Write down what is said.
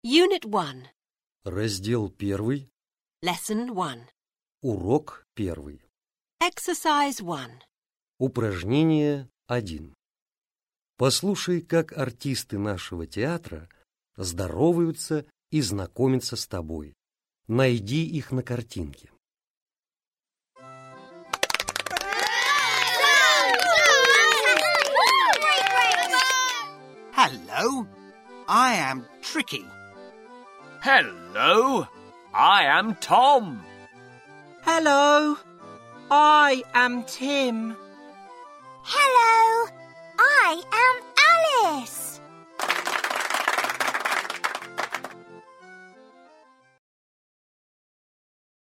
Unit 1. Раздел 1. Lesson 1. Урок 1. Exercise 1. Упражнение 1. Послушай, как артисты нашего театра здороваются и знакомятся с тобой. Найди их на картинке. Hello, I am Tricky. Hello, I am Tom. Hello, I am Tim. Hello, I am